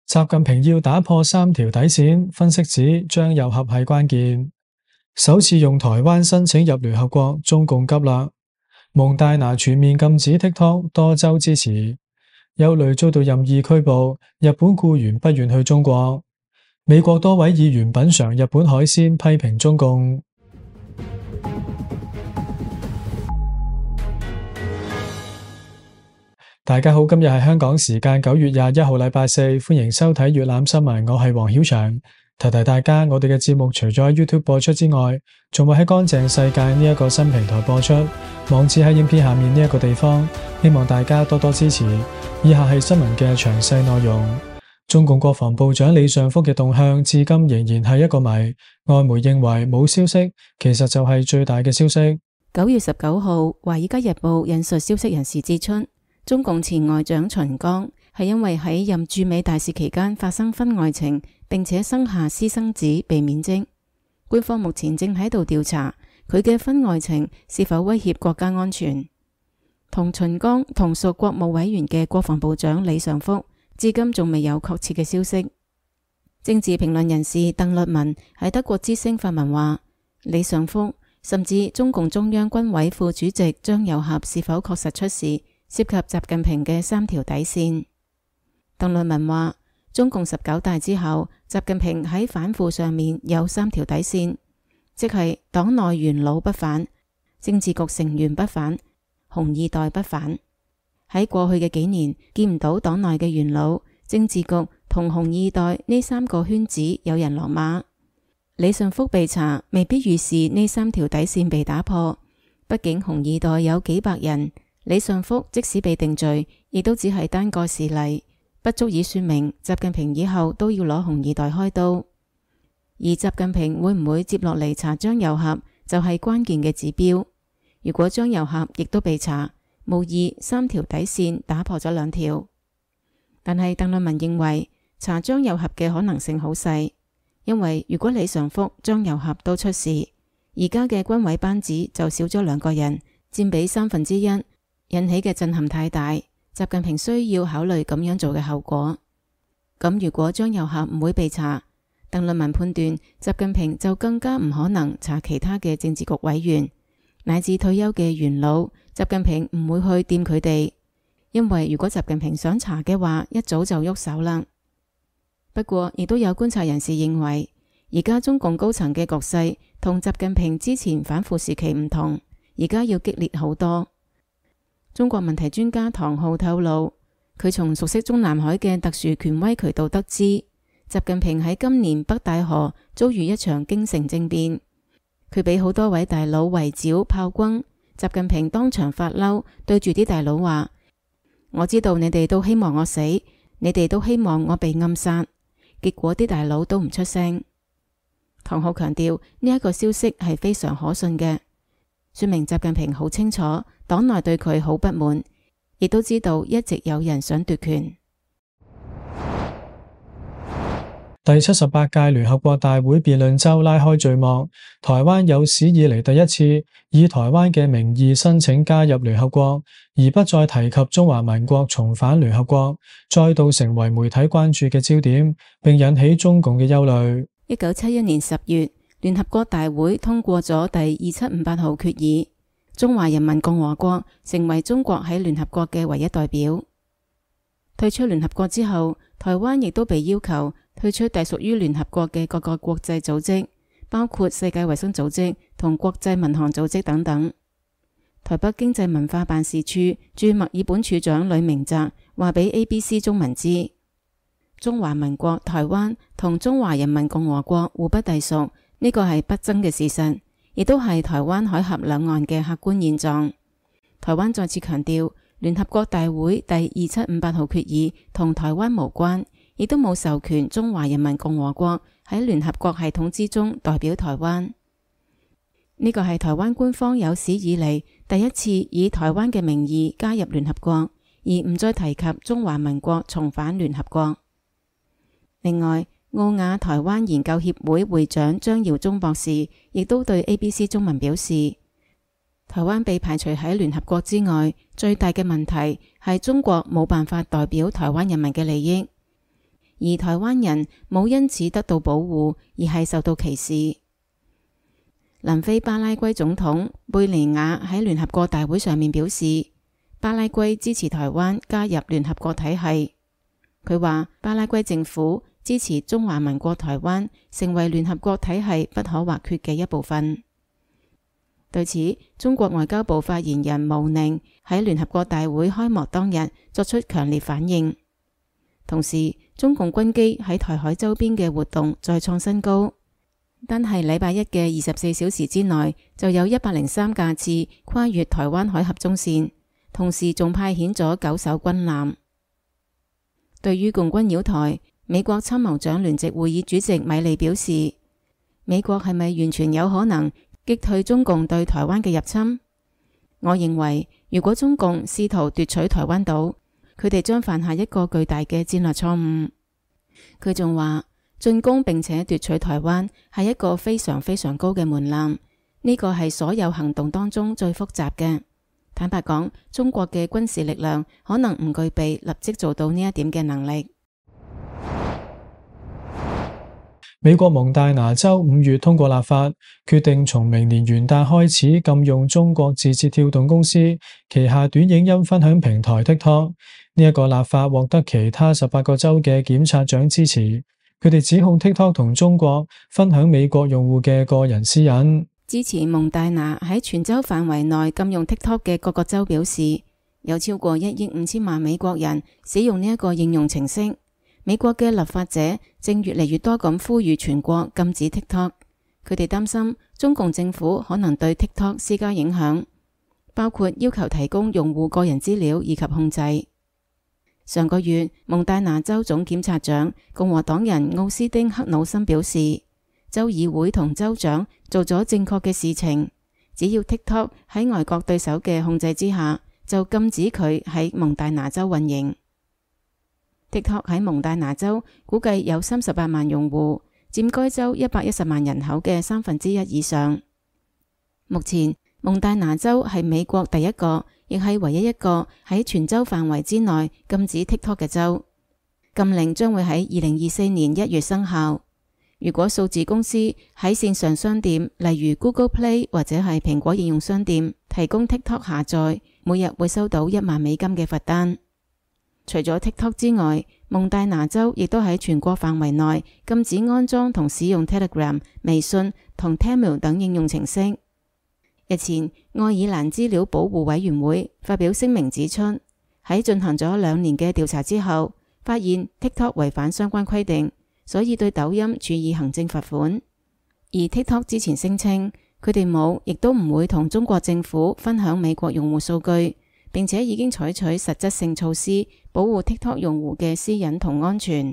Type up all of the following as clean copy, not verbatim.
習近平要打破三條底線，分析指張又俠係關鍵。首次用台灣申請入聯合國，中共急啦。蒙大拿全面禁止 TikTok，多州支持。有雷遭到任意拘捕，日本僱員不願去中國。美國多位議員品嘗日本海鮮，批評中共。大家好，今日係香港時間9月21號禮拜四，歡迎收睇粵覽新聞，我係黃曉翔。提提大家，我哋嘅節目除咗喺 YouTube 播出之外，仲會喺乾淨世界呢一個新平台播出，網址喺影片下面呢一個地方，希望大家多多支持。以下係新聞嘅詳細內容。中共國防部長李尚福嘅動向至今仍然係一個謎，外媒認為冇消息，其實就係最大嘅消息。 9月19號，《華爾街日報》引述消息人士指出，中共前外長秦剛係因為喺任駐美大使期間發生婚外情，並且生下私生子被免職。官方目前正喺度調查佢嘅婚外情是否威脅國家安全。同秦剛同屬國務委員嘅國防部長李尚福，至今仲未有確切嘅消息。政治評論人士鄧律文喺德國之聲發文話，李尚福甚至中共中央軍委副主席張又俠是否確實出事，涉及習近平嘅三條底線。鄧律文話，中共19大之後，習近平喺反腐上面有三條底線，即係黨內元老不反，政治局成員不反，紅二代不反。喺過去嘅幾年，見唔到黨內嘅元老、政治局同紅二代呢三個圈子有人落馬。李尚福被查，未必預示呢三條底線被打破，畢竟紅二代有幾百人，李尚福即使被定罪，亦都只係單個事例，不足以說明習近平以後都要攞紅二代開刀。而習近平會唔會接落嚟查張又俠，就係關鍵嘅指標。如果張又俠亦都被查，無疑三條底線打破咗2條。但係鄧律文認為查張又俠嘅可能性好細，因為如果李尚福、張又俠都出事，而家嘅軍委班子就少咗2個人，佔比1/3，引起嘅震撼太大。習近平需要考慮咁樣做嘅後果。咁如果張又俠唔會被查，鄧律文判斷習近平就更加唔可能查其他嘅政治局委員乃至退休嘅元老。習近平唔會去掂佢哋，因為如果習近平想查嘅話，一早就喐手啦。不過亦都有觀察人士認為，而家中共高層嘅局勢同習近平之前反腐時期唔同，而家要激烈好多。中國問題專家唐浩透露，佢從熟悉中南海嘅特殊權威渠道得知，習近平喺今年北戴河遭遇一場京城政變，佢俾好多位大佬圍剿炮轟。習近平當場發嬲，對住啲大佬話：我知道你哋都希望我死，你哋都希望我被暗殺。結果啲大佬都唔出聲。唐浩強調呢一個消息係非常可信嘅，說明習近平好清楚黨內對佢好不滿，亦都知道一直有人想奪權。 第78屆聯合國大會辯論週拉開序幕，台灣有史以嚟第一次以台灣嘅名義申請加入聯合國，而不再提及中華民國重返聯合國，再度成為媒體關注嘅焦點，並引起中共嘅憂慮。 1971年10月，聯合國大會通過咗第2758號決議，中華人民共和國成為中國喺聯合國嘅唯一代表。退出聯合國之後，台灣亦都被要求退出隸屬於聯合國嘅各個國際組織，包括世界衛生組織同國際民航組織等等。台北經濟文化辦事處駐墨爾本處長呂明澤話俾 ABC 中文知，中華民國台灣同中華人民共和國互不隸屬，呢個係不爭嘅事實，亦都係台灣海峽兩岸嘅客觀現狀。台灣再次強調，聯合國大會第2758號決議同台灣無關，亦都冇授權中華人民共和國喺聯合國系統之中代表台灣。呢個係台灣官方有史以嚟第一次以台灣嘅名義加入聯合國，而唔再提及中華民國重返聯合國。另外，澳亞台灣研究協會會長張耀忠博士亦都對 ABC 中文表示，台灣被排除喺聯合國之外，最大嘅問題係中國冇辦法代表台灣人民嘅利益。 而台灣人冇因此得到保護，而係受到歧視。南非巴拉圭總統貝尼亞喺聯合國大會上面表示，巴拉圭支持台灣加入聯合國體系。佢話巴拉圭政府支持中華民國台灣成為聯合國體系不可或缺嘅一部分。對此，中國外交部發言人毛寧喺聯合國大會開幕當日作出強烈反應。同時，中共軍機喺台海周邊嘅活動再創新高，單係禮拜一嘅24小時之內就有103架次跨越台灣海峽中線，同時仲派遣咗9艘軍艦。對於共軍擾台，美國參謀長聯席會議主席米利表示，美國係咪完全有可能擊退中共對台灣嘅入侵？我認為，如果中共試圖奪取台灣島，佢哋將犯下一個巨大嘅戰略錯誤。佢仲話，進攻並且奪取台灣係一個非常非常高嘅門檻，呢個係所有行動當中最複雜嘅。坦白講，中國嘅軍事力量可能唔具備立即做到呢一點嘅能力。 美國蒙大拿州5月通過立法，決定從明年元旦開始禁用中國字節跳動公司旗下短影音分享平台 TikTok。呢一個立法獲得其他18個州嘅檢察長支持，佢哋指控 TikTok 同中國分享美國用戶嘅個人私隱。 支持蒙大拿喺全州範圍內禁用 TikTok 嘅各個州表示，有超過1億5千萬美國人使用呢一個應用程式。美國嘅立法者正越嚟越多咁呼籲全國禁止 TikTok。佢哋擔心中共政府可能對 TikTok 施加影響，包括要求提供用戶個人資料以及控制。上個月，蒙大拿州總檢察長共和黨人奧斯丁克魯森表示，州議會同州長做咗正確嘅事情，只要 TikTok 喺外國對手嘅控制之下，就禁止佢喺蒙大拿州運營。TikTok 喺蒙大拿州估計有38萬用戶，佔該州110萬人口嘅1/3以上。目前，蒙大拿州係美國第一個，亦係唯一一個喺全州範圍之內禁止 TikTok 嘅州。禁令將會喺2024年1月生效。如果數字公司喺線上商店，例如 Google Play 或者係蘋果應用商店提供 TikTok 下載，每日會收到1萬美金嘅罰單。除咗 TikTok 之外，蒙大拿州亦都喺全國範圍內禁止安裝同使用 Telegram、微信同 Tamil 等應用程式。日前，愛爾蘭資料保護委員會發表聲明指出，喺進行咗2年嘅調查之後，發現 TikTok 違反相關規定，所以對抖音處以行政罰款。而 TikTok 之前聲稱，佢哋冇，亦都唔會同中國政府分享美國用戶數據，並且已經採取實質性措施保護 TikTok 用戶嘅私隱同安全。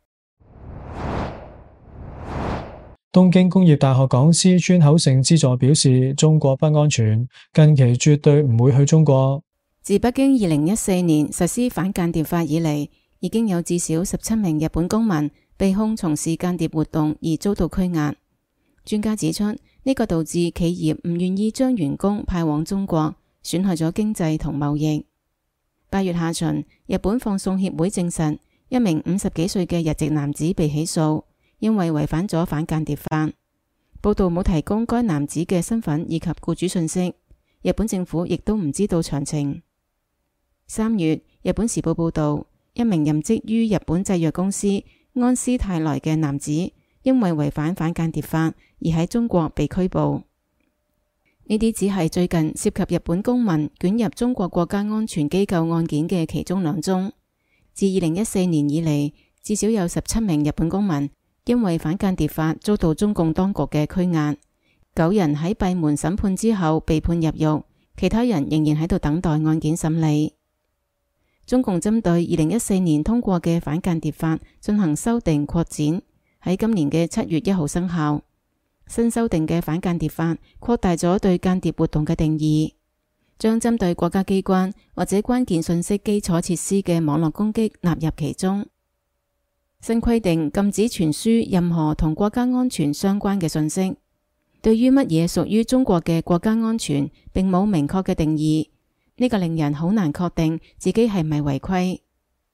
東京工業大學講師川口誠之助表示，中國不安全，近期絕對唔會去中國。 自北京2014年實施反間諜法以嚟，已經有至少17名日本公民被控從事間諜活動而遭到拘押。專家指出，呢個導致企業唔願意將員工派往中國，損害咗經濟同貿易。8月下旬，日本放送協會證實，一名50幾歲嘅日籍男子被起訴，因為違反咗反間諜法。報道冇提供該男子嘅身份以及僱主信息，日本政府亦都唔知道詳情。3月，日本時報報道，一名任職於日本製藥公司安斯泰來嘅男子，因為違反反間諜法而喺中國被拘捕。呢啲只係最近涉及日本公民捲入中國國家安全機構案件嘅其中2宗。自2014年以嚟，至少有17名日本公民因為反間諜法遭到中共當局嘅拘押，9人喺閉門審判之後被判入獄，其他人仍然喺度等待案件審理。中共針對2014年通過嘅反間諜法進行修訂擴展，喺今年嘅7月1號生效。新修訂嘅反間諜法擴大咗對間諜活動嘅定義，將針對國家機關或者關鍵信息基礎設施嘅網絡攻擊納入其中。新規定禁止傳輸任何同國家安全相關嘅信息。對於乜嘢屬於中國嘅國家安全，並冇明確嘅定義，呢個令人好難確定自己係咪違規。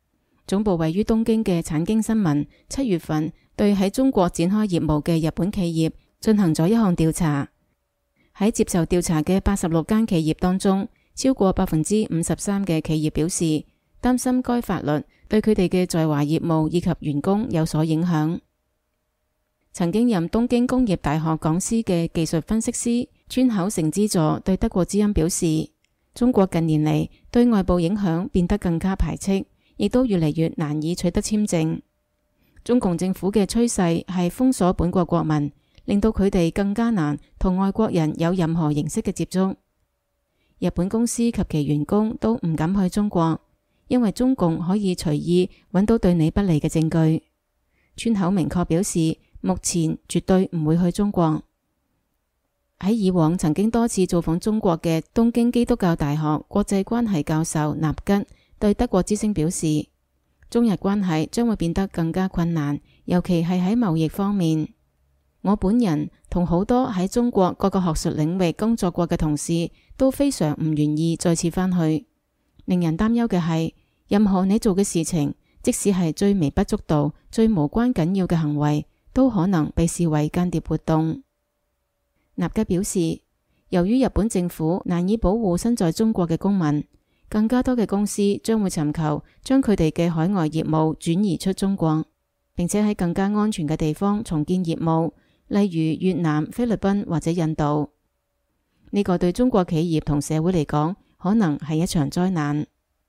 總部位於東京嘅產經新聞7月份對喺中國展開業務嘅日本企業進行咗一項調查。喺接受調查嘅86間企業當中，超過53%嘅企業表示擔心該法律對佢哋嘅在華業務以及員工有所影響。曾經任東京工業大學講師嘅技術分析師川口誠之助對德國之音表示，中國近年嚟對外部影響變得更加排斥，亦都越嚟越難以取得簽證。中共政府嘅趨勢係封鎖本國國民，令到佢哋更加難同外國人有任何形式嘅接觸。日本公司及其員工都唔敢去中國，因為中共可以隨意揾到對你不利嘅證據。川口明確表示，目前絕對唔會去中國。喺以往曾經多次造訪中國嘅東京基督教大學國際關係教授納吉對德國之聲表示，中日關係將會變得更加困難，尤其係喺貿易方面。我本人同好多喺中國各個學術領域工作過嘅同事都非常唔願意再次返去。令人擔憂嘅係，任何你做嘅事情，即使係最微不足道、最無關緊要嘅行為，都可能被視為間諜活動。納吉表示，由於日本政府難以保護身在中國嘅公民，更加多嘅公司將會尋求將佢哋嘅海外業務轉移出中國，並且喺更加安全嘅地方重建業務，例如越南、菲律賓或者印度。呢個對中國企業同社會嚟講，可能係一場災難。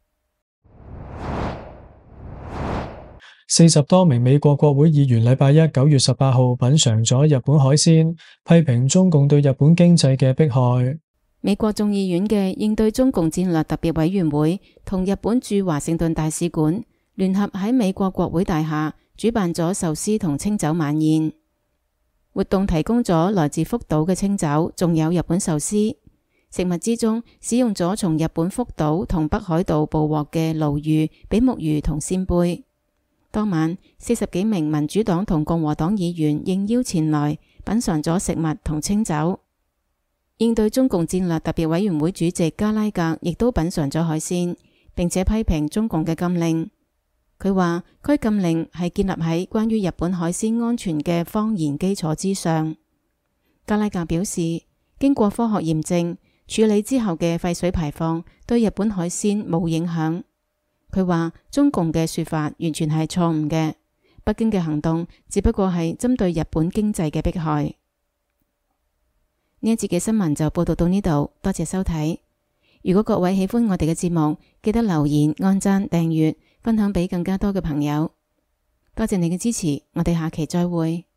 40多名美國國會議員禮拜一9月18號品嘗咗日本海鮮，批評中共對日本經濟嘅迫害。 美國眾議院嘅應對中共戰略特別委員會同日本駐華盛頓大使館聯合喺美國國會大廈主辦咗壽司同清酒晚宴。活動提供咗來自福島嘅清酒，仲有日本壽司。食物之中使用咗從日本福島同北海道捕獲嘅鱸魚、比目魚同扇貝。當晚40幾名民主黨同共和黨議員應邀前來品嘗咗食物同清酒。應對中共戰略特別委員會主席加拉格亦都品嘗咗海鮮，並且批評中共嘅禁令。佢話該禁令係建立喺關於日本海鮮安全嘅謊言基礎之上。加拉格表示，經過科學驗證，處理之後嘅廢水排放對日本海鮮冇影響。佢話中共嘅說法完全係錯誤嘅，北京嘅行動只不過係針對日本經濟嘅迫害。呢一節嘅新聞就報道到呢度，多謝收睇。如果各位喜歡我哋嘅節目，記得留言、按讚、訂閱、分享俾更加多嘅朋友。多謝你嘅支持，我哋下期再會。